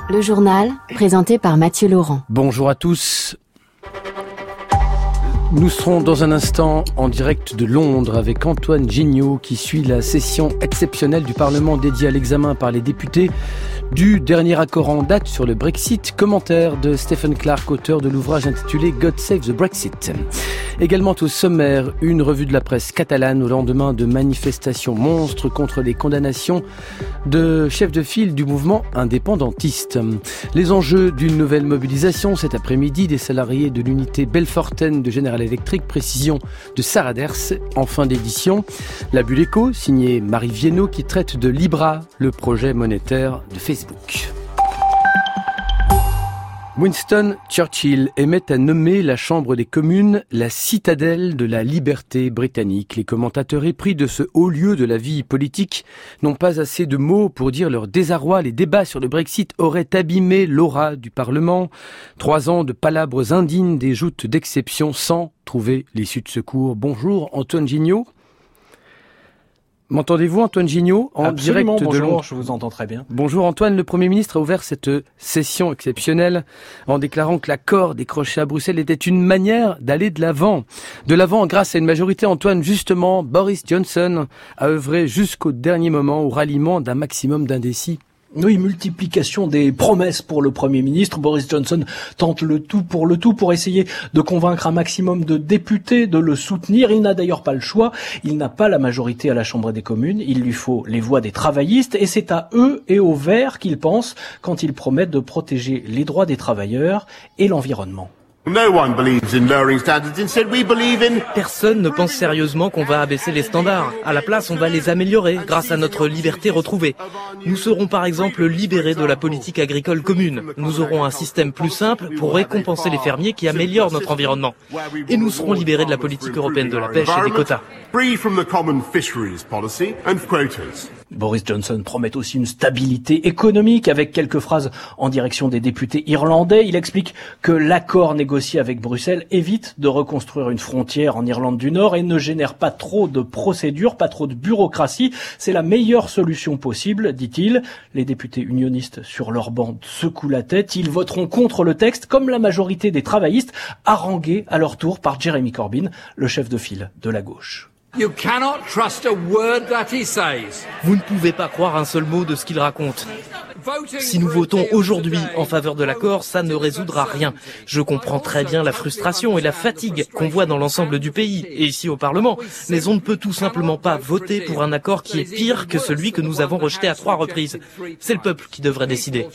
Le journal, présenté par Mathieu Laurent. Bonjour à tous. Nous serons dans un instant en direct de Londres avec Antoine Gignot qui suit la session exceptionnelle du Parlement dédiée à l'examen par les députés du dernier accord en date sur le Brexit. Commentaire de Stephen Clark, auteur de l'ouvrage intitulé God Save the Brexit. Également au sommaire, une revue de la presse catalane au lendemain de manifestations monstres contre les condamnations de chefs de file du mouvement indépendantiste. Les enjeux d'une nouvelle mobilisation cet après-midi des salariés de l'unité Belfortaine de General Electric, précision de Sarah Ders en fin d'édition. La Bulle Éco, signée Marie Viennot, qui traite de Libra, le projet monétaire de Facebook. Winston Churchill aimait à nommer la Chambre des communes la citadelle de la liberté britannique. Les commentateurs épris de ce haut lieu de la vie politique n'ont pas assez de mots pour dire leur désarroi. Les débats sur le Brexit auraient abîmé l'aura du Parlement. 3 ans de palabres indignes, des joutes d'exception sans trouver l'issue de secours. Bonjour Antoine Gignot. M'entendez-vous Antoine Gignot en Absolument, direct de Londres? Bonjour, je vous entends très bien. Bonjour Antoine, le Premier ministre a ouvert cette session exceptionnelle en déclarant que l'accord décroché à Bruxelles était une manière d'aller de l'avant. De l'avant grâce à une majorité. Antoine, justement, Boris Johnson a œuvré jusqu'au dernier moment au ralliement d'un maximum d'indécis. Oui, multiplication des promesses pour le Premier ministre. Boris Johnson tente le tout pour essayer de convaincre un maximum de députés de le soutenir. Il n'a d'ailleurs pas le choix. Il n'a pas la majorité à la Chambre des communes. Il lui faut les voix des travaillistes et c'est à eux et aux Verts qu'il pense quand il promet de protéger les droits des travailleurs et l'environnement. Personne ne pense sérieusement qu'on va abaisser les standards. À la place, on va les améliorer grâce à notre liberté retrouvée. Nous serons par exemple libérés de la politique agricole commune. Nous aurons un système plus simple pour récompenser les fermiers qui améliorent notre environnement. Et nous serons libérés de la politique européenne de la pêche et des quotas. Boris Johnson promet aussi une stabilité économique avec quelques phrases en direction des députés irlandais. Il explique que l'accord négocié avec Bruxelles évite de reconstruire une frontière en Irlande du Nord et ne génère pas trop de procédures, pas trop de bureaucratie. C'est la meilleure solution possible, dit-il. Les députés unionistes sur leur banc secouent la tête. Ils voteront contre le texte comme la majorité des travaillistes, harangués à leur tour par Jeremy Corbyn, le chef de file de la gauche. You cannot trust a word that he says. Vous ne pouvez pas croire un seul mot de ce qu'il raconte. Si nous votons aujourd'hui en faveur de l'accord, ça ne résoudra rien. Je comprends très bien la frustration et la fatigue qu'on voit dans l'ensemble du pays et ici au Parlement. Mais on ne peut tout simplement pas voter pour un accord qui est pire que celui que nous avons rejeté à 3 reprises. C'est le peuple qui devrait décider.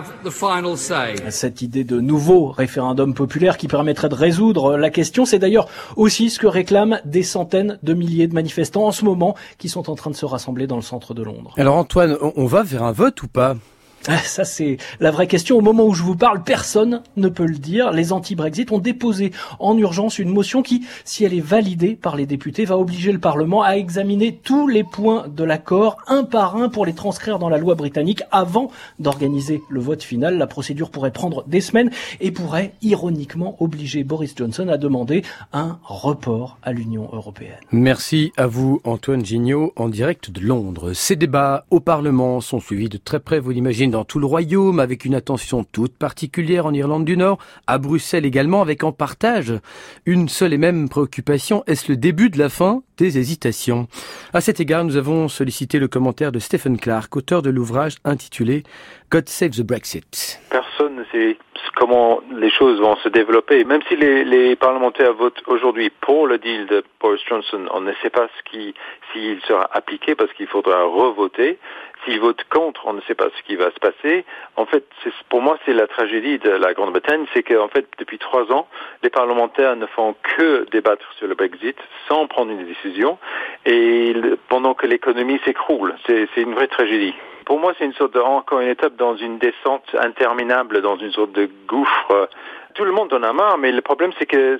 Cette idée de nouveau référendum populaire qui permettrait de résoudre la question, c'est d'ailleurs aussi ce que réclament des centaines de milliers de manifestants en ce moment qui sont en train de se rassembler dans le centre de Londres. Alors Antoine, on va vers un vote ou pas ? Ça, c'est la vraie question. Au moment où je vous parle, personne ne peut le dire. Les anti-Brexit ont déposé en urgence une motion qui, si elle est validée par les députés, va obliger le Parlement à examiner tous les points de l'accord, un par un, pour les transcrire dans la loi britannique avant d'organiser le vote final. La procédure pourrait prendre des semaines et pourrait, ironiquement, obliger Boris Johnson à demander un report à l'Union européenne. Merci à vous, Antoine Gignot, en direct de Londres. Ces débats au Parlement sont suivis de très près, vous l'imaginez, dans tout le royaume, avec une attention toute particulière en Irlande du Nord, à Bruxelles également, avec en partage une seule et même préoccupation. Est-ce le début de la fin des hésitations? À cet égard, nous avons sollicité le commentaire de Stephen Clark, auteur de l'ouvrage intitulé God Save the Brexit. Personne ne sait comment les choses vont se développer. Même si les parlementaires votent aujourd'hui pour le deal de Boris Johnson, on ne sait pas s'il sera appliqué parce qu'il faudra revoter. S'ils votent contre, on ne sait pas ce qui va se passer. En fait, pour moi, c'est la tragédie de la Grande-Bretagne, c'est qu'en fait, depuis 3 ans, les parlementaires ne font que débattre sur le Brexit sans prendre une décision, et pendant que l'économie s'écroule. C'est une vraie tragédie. Pour moi, c'est encore une étape dans une descente interminable, dans une sorte de gouffre. Tout le monde en a marre, mais le problème, c'est que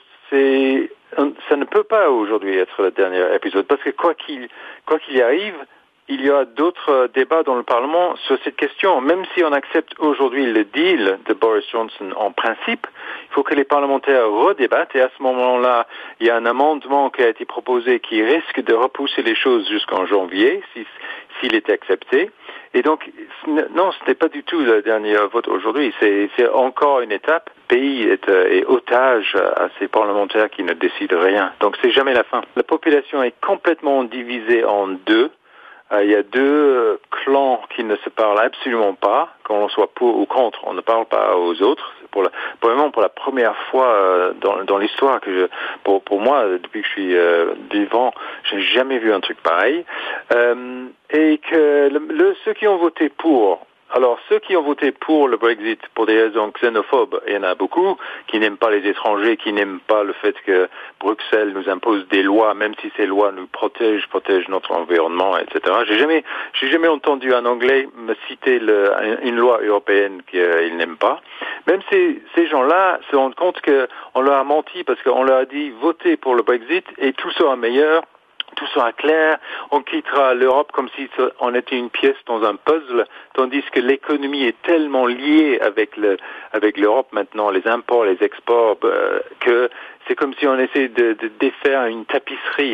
ça ne peut pas aujourd'hui être le dernier épisode, parce que quoi qu'il y arrive, il y a d'autres débats dans le Parlement sur cette question. Même si on accepte aujourd'hui le deal de Boris Johnson en principe, il faut que les parlementaires redébattent, et à ce moment-là, il y a un amendement qui a été proposé qui risque de repousser les choses jusqu'en janvier, s'il est accepté. Et donc, non, ce n'est pas du tout le dernier vote aujourd'hui. C'est encore une étape. Le pays est otage à ces parlementaires qui ne décident rien. Donc, c'est jamais la fin. La population est complètement divisée en deux. Il y a deux clans qui ne se parlent absolument pas. Quand on soit pour ou contre, on ne parle pas aux autres. Vraiment pour la première fois dans l'histoire pour moi, depuis que je suis vivant, j'ai jamais vu un truc pareil. Et que ceux qui ont voté pour, alors ceux qui ont voté pour le Brexit pour des raisons xénophobes, il y en a beaucoup qui n'aiment pas les étrangers, qui n'aiment pas le fait que Bruxelles nous impose des lois, même si ces lois nous protègent notre environnement, etc. J'ai jamais entendu un Anglais me citer une loi européenne qu'il n'aime pas. Même ces gens-là se rendent compte qu'on leur a menti parce qu'on leur a dit votez pour le Brexit et tout sera meilleur. Tout sera clair, on quittera l'Europe comme si on était une pièce dans un puzzle, tandis que l'économie est tellement liée avec l'Europe maintenant, les imports, les exports, que c'est comme si on essayait de défaire une tapisserie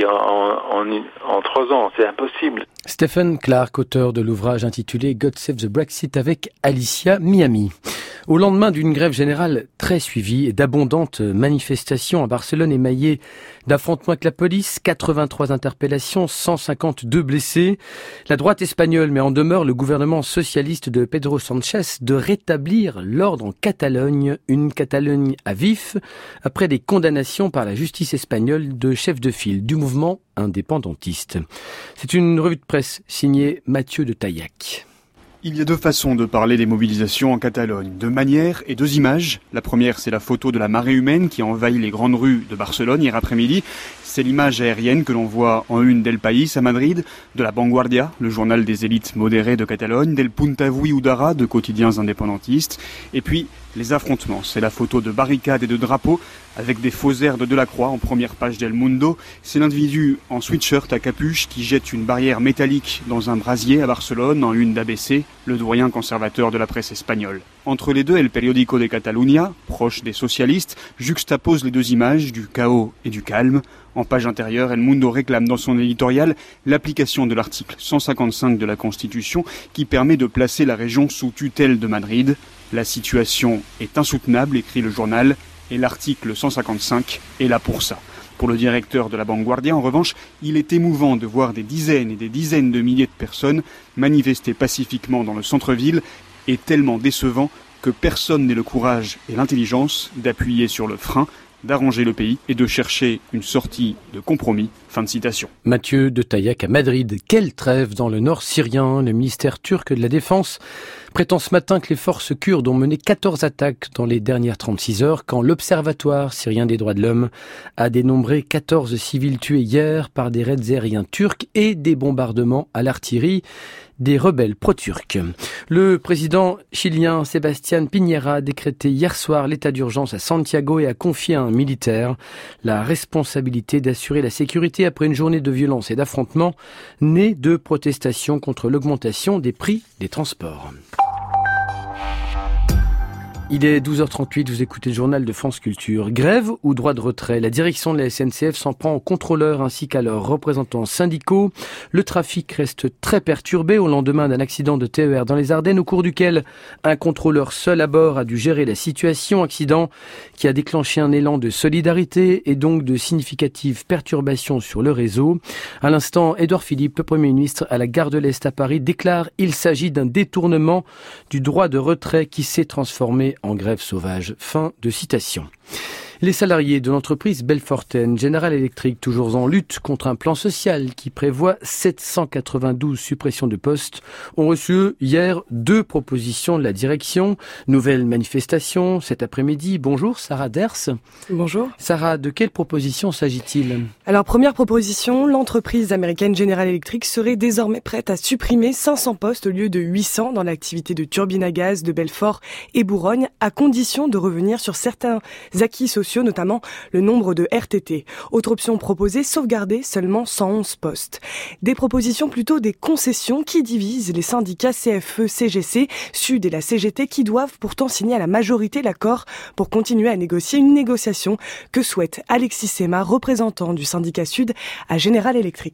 en 3 ans. C'est impossible. Stephen Clark, auteur de l'ouvrage intitulé God Save the Brexit avec Alicia Miami. Au lendemain d'une grève générale très suivie et d'abondantes manifestations à Barcelone émaillées d'affrontements avec la police, 83 interpellations, 152 blessés, la droite espagnole met en demeure le gouvernement socialiste de Pedro Sánchez de rétablir l'ordre en Catalogne, une Catalogne à vif, après des condamnations par la justice espagnole de chefs de file du mouvement indépendantiste. C'est une revue de presse signée Mathieu de Taillac. Il y a 2 façons de parler des mobilisations en Catalogne, 2 manières et 2 images. La première, c'est la photo de la marée humaine qui envahit les grandes rues de Barcelone hier après-midi. C'est l'image aérienne que l'on voit en une d'El País à Madrid, de la Vanguardia, le journal des élites modérées de Catalogne, d'El Puntavui Udara, de quotidiens indépendantistes. Et puis, les affrontements. C'est la photo de barricades et de drapeaux avec des faux airs de Delacroix en première page d'El Mundo. C'est l'individu en sweatshirt à capuche qui jette une barrière métallique dans un brasier à Barcelone en une d'ABC, le doyen conservateur de la presse espagnole. Entre les deux, El Periódico de Catalunya, proche des socialistes, juxtapose les 2 images du chaos et du calme. En page intérieure, El Mundo réclame dans son éditorial l'application de l'article 155 de la Constitution qui permet de placer la région sous tutelle de Madrid. La situation est insoutenable, écrit le journal, et l'article 155 est là pour ça. Pour le directeur de la Vanguardia, en revanche, il est émouvant de voir des dizaines et des dizaines de milliers de personnes manifester pacifiquement dans le centre-ville et tellement décevant que personne n'ait le courage et l'intelligence d'appuyer sur le frein, d'arranger le pays et de chercher une sortie de compromis. Fin de citation. Mathieu de Taillac à Madrid. Quelle trêve dans le nord syrien. Le ministère turc de la Défense prétend ce matin que les forces kurdes ont mené 14 attaques dans les dernières 36 heures, quand l'Observatoire syrien des droits de l'homme a dénombré 14 civils tués hier par des raids aériens turcs et des bombardements à l'artillerie des rebelles pro-turcs. Le président chilien Sebastián Piñera a décrété hier soir l'état d'urgence à Santiago et a confié à un militaire la responsabilité d'assurer la sécurité après une journée de violence et d'affrontements née de protestations contre l'augmentation des prix des transports. Il est 12h38, vous écoutez le journal de France Culture. Grève ou droit de retrait? La direction de la SNCF s'en prend aux contrôleurs ainsi qu'à leurs représentants syndicaux. Le trafic reste très perturbé au lendemain d'un accident de TER dans les Ardennes, au cours duquel un contrôleur seul à bord a dû gérer la situation. Accident qui a déclenché un élan de solidarité et donc de significatives perturbations sur le réseau. À l'instant, Édouard Philippe, Premier ministre à la gare de l'Est à Paris, déclare qu'il s'agit d'un détournement du droit de retrait qui s'est transformé en grève sauvage. Fin de citation. Les salariés de l'entreprise Belfortaine General Electric, toujours en lutte contre un plan social qui prévoit 792 suppressions de postes, ont reçu hier 2 propositions de la direction. Nouvelle manifestation cet après-midi. Bonjour Sarah Ders. Bonjour. Sarah, de quelle proposition s'agit-il? Alors, première proposition, l'entreprise américaine General Electric serait désormais prête à supprimer 500 postes au lieu de 800 dans l'activité de turbines à gaz de Belfort et Bourgogne, à condition de revenir sur certains acquis sociaux, notamment le nombre de RTT. Autre option proposée, sauvegarder seulement 111 postes. Des propositions plutôt des concessions qui divisent les syndicats CFE, CGC, Sud et la CGT qui doivent pourtant signer à la majorité l'accord pour continuer à négocier une négociation que souhaite Alexis Sema, représentant du syndicat Sud à General Electric.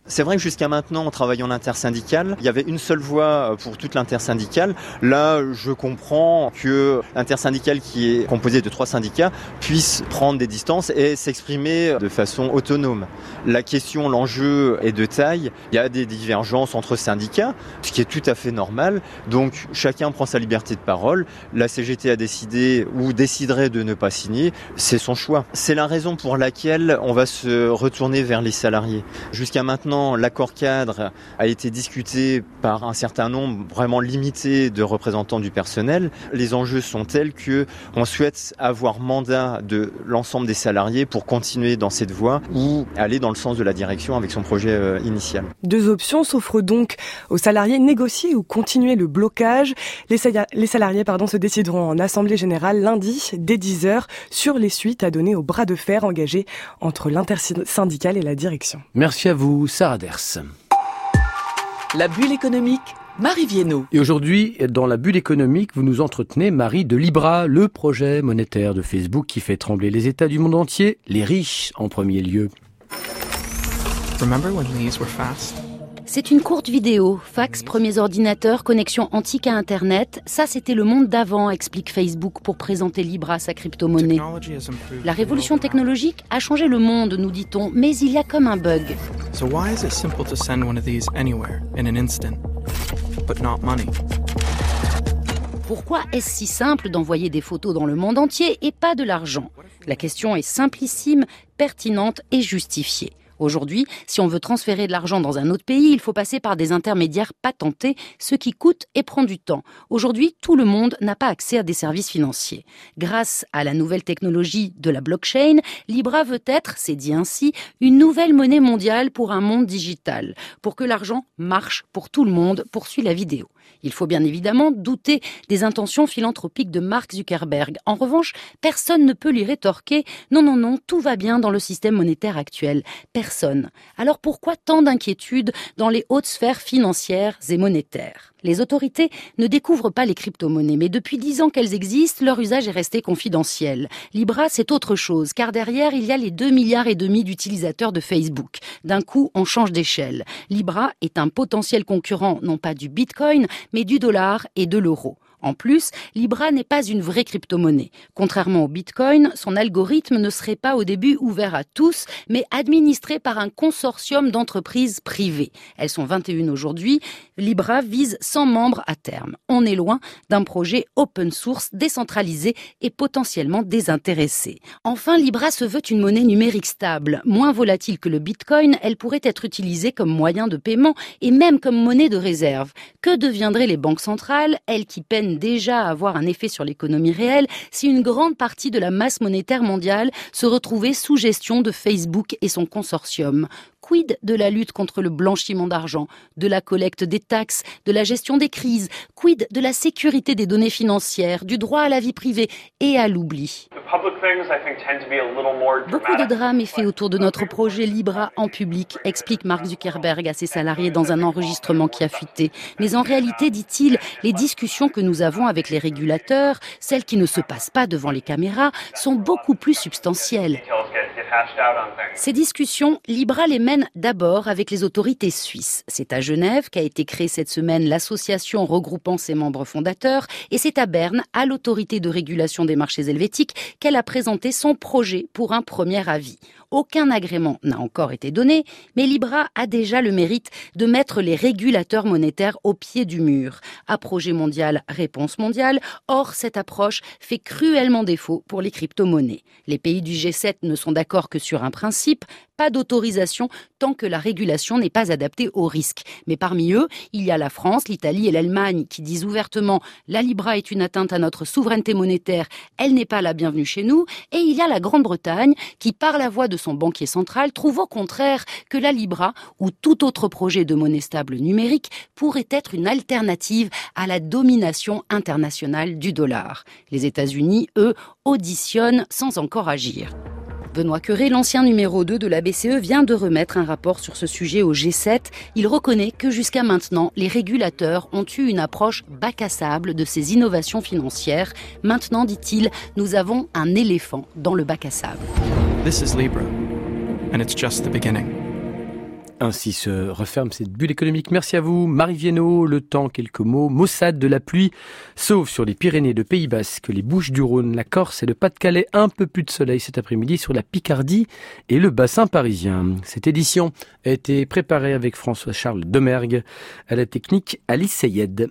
C'est vrai que jusqu'à maintenant, en travaillant l'intersyndicale, il y avait une seule voix pour toute l'intersyndicale. Là, je comprends que l'intersyndicale, qui est composée de 3 syndicats, puisse prendre des distances et s'exprimer de façon autonome. La question, l'enjeu est de taille. Il y a des divergences entre syndicats, ce qui est tout à fait normal. Donc, chacun prend sa liberté de parole. La CGT a décidé ou déciderait de ne pas signer. C'est son choix. C'est la raison pour laquelle on va se retourner vers les salariés. Jusqu'à maintenant, l'accord cadre a été discuté par un certain nombre vraiment limité de représentants du personnel. Les enjeux sont tels qu'on souhaite avoir mandat de l'ensemble des salariés pour continuer dans cette voie ou aller dans le sens de la direction avec son projet initial. 2 options s'offrent donc aux salariés: négocier ou continuer le blocage. Les salariés se décideront en assemblée générale lundi dès 10h sur les suites à donner au bras de fer engagé entre l'intersyndicale et la direction. Merci à vous, Sarah Ders. La bulle économique, Marie Viennot. Et aujourd'hui, dans la bulle économique, vous nous entretenez, Marie, de Libra, le projet monétaire de Facebook qui fait trembler les États du monde entier, les riches en premier lieu. Remember when these were fast? C'est une courte vidéo. Fax, premiers ordinateurs, connexion antique à Internet. Ça, c'était le monde d'avant, explique Facebook pour présenter Libra, sa crypto-monnaie. La révolution technologique a changé le monde, nous dit-on, mais il y a comme un bug. So why is it simple to send one of these anywhere in an instant, but not money? Pourquoi est-ce si simple d'envoyer des photos dans le monde entier et pas de l'argent? La question est simplissime, pertinente et justifiée. Aujourd'hui, si on veut transférer de l'argent dans un autre pays, il faut passer par des intermédiaires patentés, ce qui coûte et prend du temps. Aujourd'hui, tout le monde n'a pas accès à des services financiers. Grâce à la nouvelle technologie de la blockchain, Libra veut être, c'est dit ainsi, une nouvelle monnaie mondiale pour un monde digital. Pour que l'argent marche pour tout le monde, poursuit la vidéo. Il faut bien évidemment douter des intentions philanthropiques de Mark Zuckerberg. En revanche, personne ne peut lui rétorquer « Non, tout va bien dans le système monétaire actuel ». Personne. Alors pourquoi tant d'inquiétudes dans les hautes sphères financières et monétaires ? Les autorités ne découvrent pas les crypto-monnaies, mais depuis 10 ans qu'elles existent, leur usage est resté confidentiel. Libra, c'est autre chose, car derrière, il y a les 2,5 milliards d'utilisateurs de Facebook. D'un coup, on change d'échelle. Libra est un potentiel concurrent, non pas du Bitcoin, mais du dollar et de l'euro. En plus, Libra n'est pas une vraie crypto-monnaie. Contrairement au Bitcoin, son algorithme ne serait pas au début ouvert à tous, mais administré par un consortium d'entreprises privées. Elles sont 21 aujourd'hui. Libra vise 100 membres à terme. On est loin d'un projet open source, décentralisé et potentiellement désintéressé. Enfin, Libra se veut une monnaie numérique stable. Moins volatile que le Bitcoin, elle pourrait être utilisée comme moyen de paiement et même comme monnaie de réserve. Que deviendraient les banques centrales, elles qui peinent déjà à avoir un effet sur l'économie réelle, si une grande partie de la masse monétaire mondiale se retrouvait sous gestion de Facebook et son consortium? Quid de la lutte contre le blanchiment d'argent, de la collecte des taxes, de la gestion des crises? Quid de la sécurité des données financières, du droit à la vie privée et à l'oubli? Beaucoup de drame est fait autour de notre projet Libra en public, explique Mark Zuckerberg à ses salariés dans un enregistrement qui a fuité. Mais en réalité, dit-il, les discussions que nous avons avec les régulateurs, celles qui ne se passent pas devant les caméras, sont beaucoup plus substantielles. Ces discussions, Libra les mène d'abord avec les autorités suisses. C'est à Genève qu'a été créée cette semaine l'association regroupant ses membres fondateurs et c'est à Berne, à l'autorité de régulation des marchés helvétiques, qu'elle a présenté son projet pour un premier avis. Aucun agrément n'a encore été donné, mais Libra a déjà le mérite de mettre les régulateurs monétaires au pied du mur. À projet mondial, réponse mondiale. Or, cette approche fait cruellement défaut pour les crypto-monnaies. Les pays du G7 ne sont d'accord que sur un principe, pas d'autorisation tant que la régulation n'est pas adaptée aux risques. Mais parmi eux, il y a la France, l'Italie et l'Allemagne qui disent ouvertement « La Libra est une atteinte à notre souveraineté monétaire, elle n'est pas la bienvenue chez nous ». Et il y a la Grande-Bretagne qui, par la voix de son banquier central, trouve au contraire que la Libra ou tout autre projet de monnaie stable numérique pourrait être une alternative à la domination internationale du dollar. Les États-Unis, eux, auditionnent sans encore agir. Benoît Cœuré, l'ancien numéro 2 de la BCE, vient de remettre un rapport sur ce sujet au G7. Il reconnaît que jusqu'à maintenant, les régulateurs ont eu une approche bac à sable de ces innovations financières. Maintenant, dit-il, nous avons un éléphant dans le bac à sable. This is Libra, and it's just the beginning. Ainsi se referme cette bulle économique. Merci à vous, Marie Viennot. Le temps, quelques mots. Maussade de la pluie, sauf sur les Pyrénées, le Pays Basque, les Bouches-du-Rhône, la Corse et le Pas-de-Calais. Un peu plus de soleil cet après-midi sur la Picardie et le bassin parisien. Cette édition a été préparée avec François-Charles Demergue. À la technique, Alice Seyed.